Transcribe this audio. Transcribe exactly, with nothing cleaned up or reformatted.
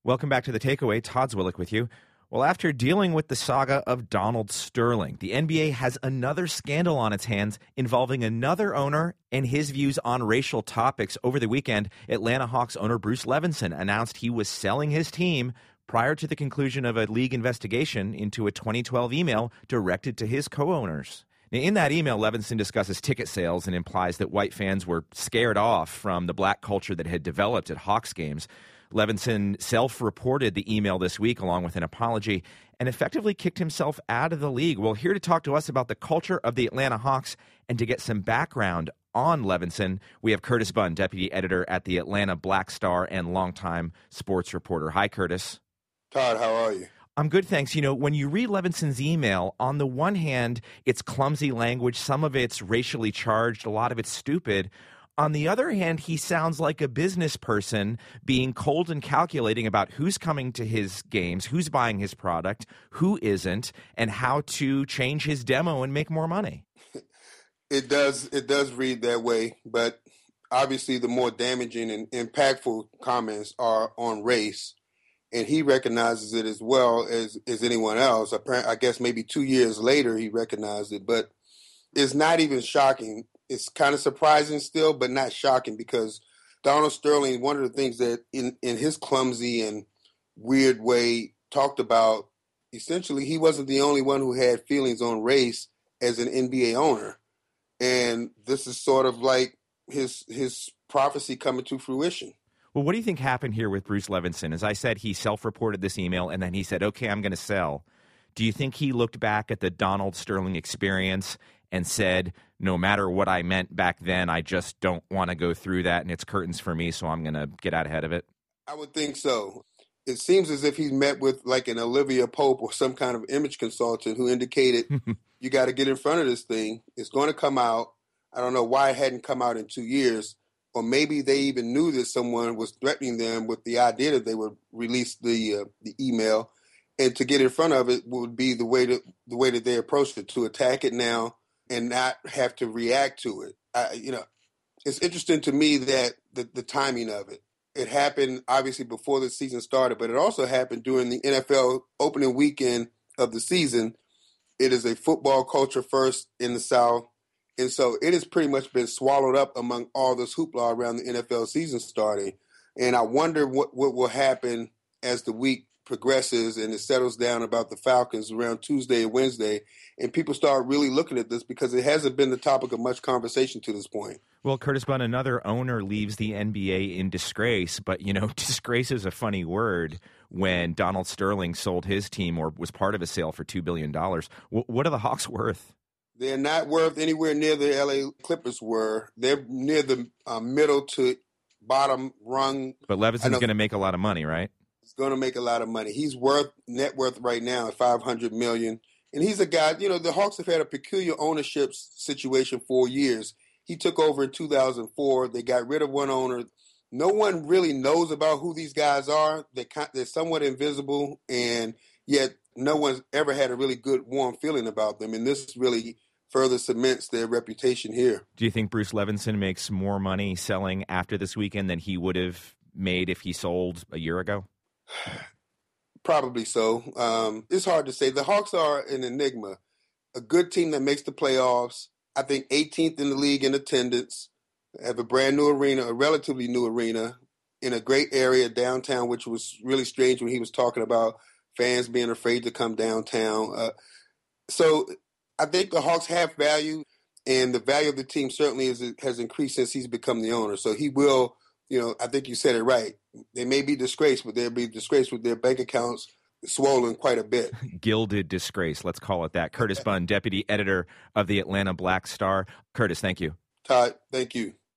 Welcome back to The Takeaway. Todd Zwillich with you. Well, after dealing with the saga of Donald Sterling, the N B A has another scandal on its hands involving another owner and his views on racial topics. Over the weekend, Atlanta Hawks owner Bruce Levinson announced he was selling his team prior to the conclusion of a league investigation into a twenty twelve email directed to his co-owners. Now, in that email, Levinson discusses ticket sales and implies that white fans were scared off from the black culture that had developed at Hawks games. Levinson self-reported the email this week along with an apology and effectively kicked himself out of the league. Well, here to talk to us about the culture of the Atlanta Hawks and to get some background on Levinson, we have Curtis Bunn, deputy editor at the Atlanta Black Star and longtime sports reporter. Hi, Curtis. Todd, how are you? I'm good, thanks. You know, when you read Levinson's email, on the one hand, it's clumsy language. Some of it's racially charged. A lot of it's stupid. On the other hand, he sounds like a business person being cold and calculating about who's coming to his games, who's buying his product, who isn't, and how to change his demo and make more money. It does it does read that way, but obviously the more damaging and impactful comments are on race, and he recognizes it as well as, as anyone else. I guess maybe two years later he recognized it, but it's not even shocking. It's kind of surprising still, but not shocking, because Donald Sterling, one of the things that in, in his clumsy and weird way talked about, essentially he wasn't the only one who had feelings on race as an N B A owner. And this is sort of like his his prophecy coming to fruition. Well, what do you think happened here with Bruce Levinson? As I said, he self-reported this email, and then he said, okay, I'm going to sell. Do you think he looked back at the Donald Sterling experience and said, no matter what I meant back then, I just don't want to go through that, and it's curtains for me, so I'm going to get out ahead of it? I would think so. It seems as if he's met with like an Olivia Pope or some kind of image consultant who indicated, you got to get in front of this thing. It's going to come out. I don't know why it hadn't come out in two years. Or maybe they even knew that someone was threatening them with the idea that they would release the uh, the email. And to get in front of it would be the way to, the way that they approached it, to attack it now and not have to react to it. I, you know, it's interesting to me that the, the timing of it. It happened obviously before the season started, but it also happened during the N F L opening weekend of the season. It is a football culture first in the South, and so it has pretty much been swallowed up among all this hoopla around the N F L season starting. And I wonder what, what will happen as the week progresses and it settles down about the Falcons around Tuesday and Wednesday, and people start really looking at this, because it hasn't been the topic of much conversation to this point. Well, Curtis Bunn, another owner leaves the N B A in disgrace, but, you know, disgrace is a funny word when Donald Sterling sold his team or was part of a sale for two billion dollars. W- what are the Hawks worth? They're not worth anywhere near the L A Clippers were. They're near the uh, middle to bottom rung. But Levinson's going to make a lot of money, right? He's going to make a lot of money. He's worth, net worth right now at five hundred million dollars. And he's a guy, you know, the Hawks have had a peculiar ownership situation for years. He took over in two thousand four. They got rid of one owner. No one really knows about who these guys are. They they're somewhat invisible, and yet no one's ever had a really good, warm feeling about them. And this really further cements their reputation here. Do you think Bruce Levinson makes more money selling after this weekend than he would have made if he sold a year ago? Probably so. Um, it's hard to say. The Hawks are an enigma. A good team that makes the playoffs. I think eighteenth in the league in attendance. Have a brand new arena, a relatively new arena, in a great area downtown, which was really strange when he was talking about fans being afraid to come downtown. Uh, so I think the Hawks have value, and the value of the team certainly is, has increased since he's become the owner. So he will, you know, I think you said it right. They may be disgraced, but they'll be disgraced with their bank accounts swollen quite a bit. Gilded disgrace, let's call it that. Curtis Bunn, deputy editor of the Atlanta Black Star. Curtis, thank you. Todd, thank you.